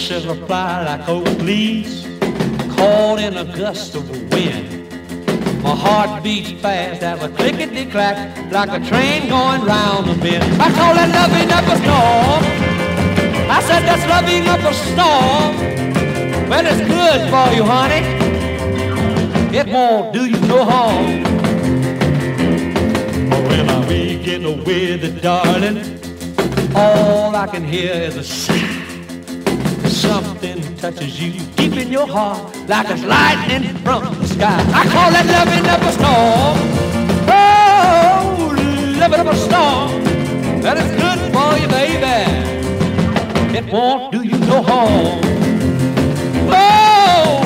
bushes will fly like oak leaves caught in a gust of wind. My heart beats fast as a clickety-clack like a train going round the bend. I call that loving up a storm. I said that's loving up a storm. Well, it's good for you, honey. It won't do you no harm. When I begin with it, darling, all I can hear is a sigh. Something touches you deep in your heart like it's lightning from the sky. I call that loving up a storm. Oh, loving up a storm. That is good for you, baby. It won't do you no harm. Oh!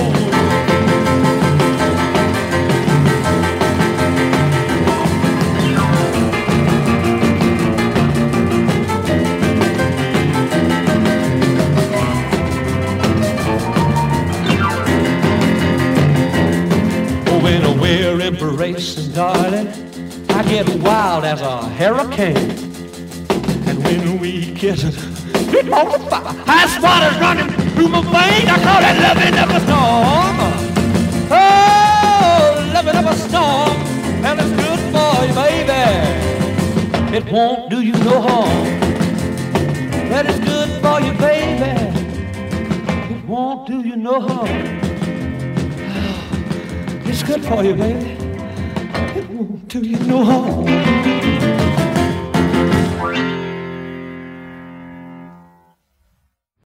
When we're embracing, darling, I get wild as a hurricane. And when we kiss, it's on fire. Ice water's running through my veins. I call that loving up a storm. Oh, loving up a storm. Well, it's good for you, baby. It won't do you no harm. That is good for you, baby. It won't do you no harm. It's good for you, baby. It won't do you no harm.